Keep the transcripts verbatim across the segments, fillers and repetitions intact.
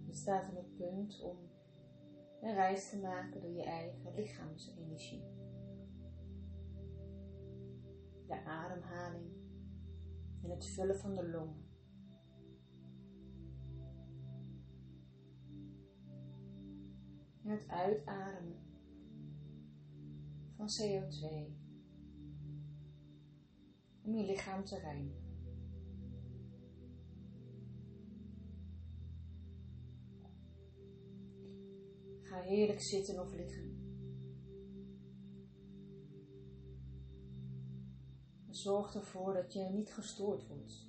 Je staat op het punt om een reis te maken door je eigen lichaamsenergie. De ademhaling en het vullen van de longen. En het uitademen van C O twee om je lichaam te reinigen. Ga heerlijk zitten of liggen. Zorg ervoor dat je niet gestoord wordt.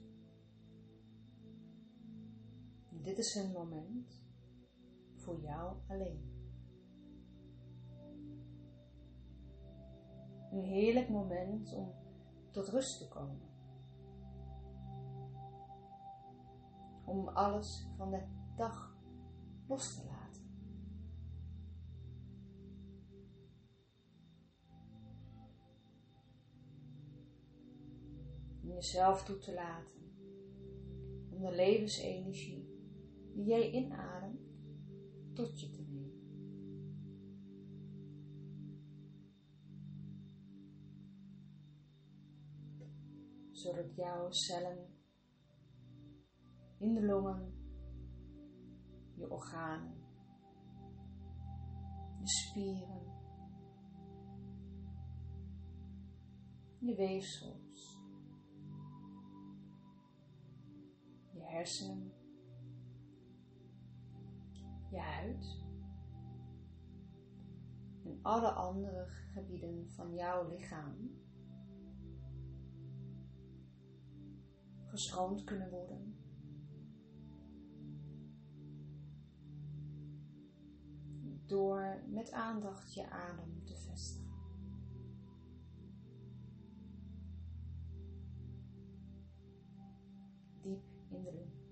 Dit is een moment voor jou alleen. Een heerlijk moment om tot rust te komen. Om alles van de dag los te laten. Om jezelf toe te laten. Om de levensenergie die jij inademt tot je te nemen. Zodat jouw cellen in de longen, je organen, je spieren, je weefsels, je hersenen, je huid en alle andere gebieden van jouw lichaam geschoond kunnen worden. Door met aandacht je adem te vestigen. Diep in de lucht.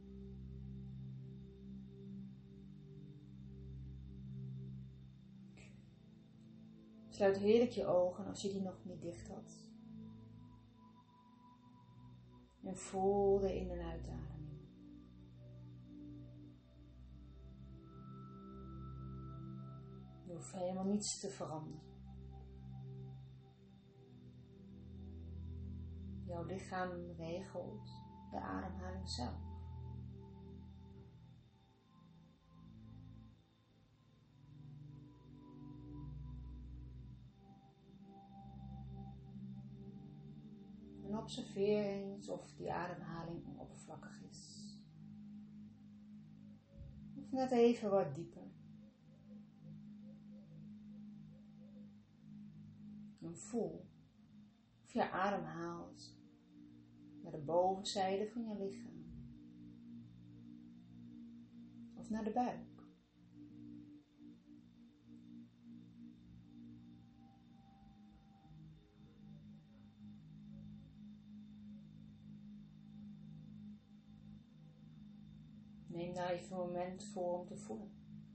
Sluit heerlijk je ogen als je die nog niet dicht had. En voel de in- en uitademing. Je hoeft helemaal niets te veranderen. Jouw lichaam regelt de ademhaling zelf. En observeer eens of die ademhaling oppervlakkig is. Of net even wat dieper. En voel of je ademhaalt naar de bovenzijde van je lichaam. Of naar de buik. Neem daar even een moment voor om te voelen.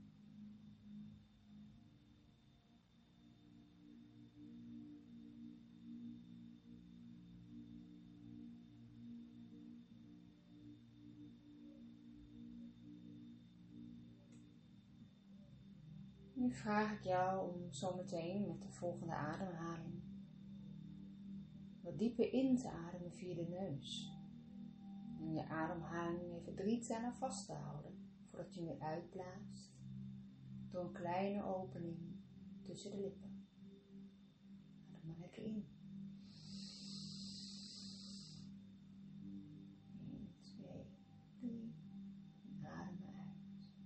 Nu vraag ik jou om zometeen met de volgende ademhaling wat dieper in te ademen via de neus. En je ademhaling even drie tellen vast te houden voordat je weer uitblaast door een kleine opening tussen de lippen. Adem maar lekker in. één, twee, drie. Adem maar uit.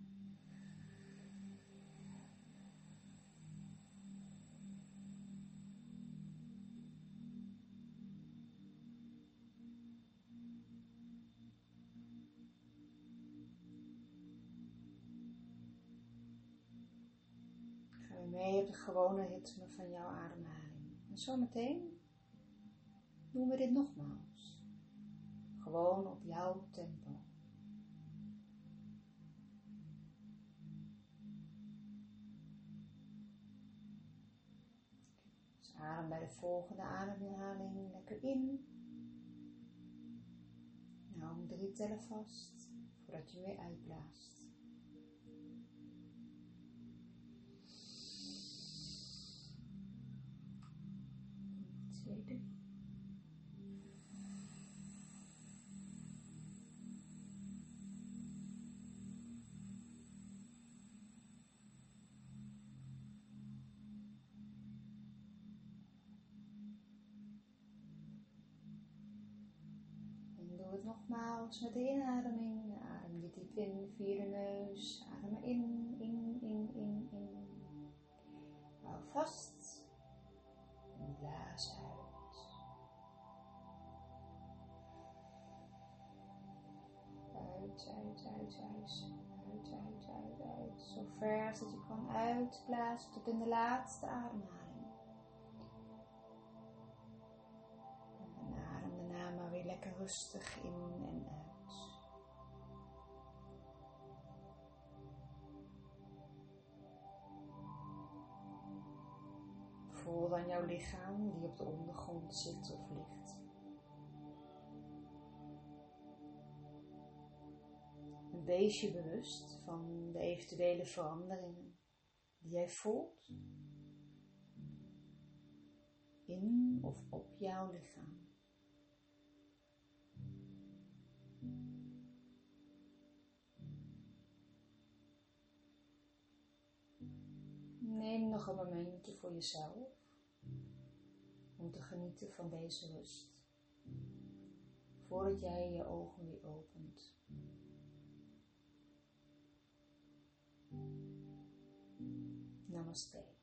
Ga je mee op het gewone ritme van jouw ademhaling. En zometeen doen we dit nogmaals. Gewoon op jouw tempo. Dus adem bij de volgende ademhaling lekker in. Nou, drie tellen vast voordat je weer uitblaast. Tweede. En doe het nogmaals met de inademing. Adem je diep in via de neus. Adem maar in, in, in, in, in. Hou vast. En blaas uit. Uit, uit, uit, uit. Uit, uit, uit, uit. Zo ver als dat je kan uitblazen tot in de laatste ademhaling. En adem daarna maar weer lekker rustig in en uit. Voel dan jouw lichaam die op de ondergrond zit of ligt. En wees je bewust van de eventuele veranderingen die jij voelt in of op jouw lichaam. Neem nog een momentje voor jezelf om te genieten van deze rust, voordat jij je ogen weer opent. Namaste.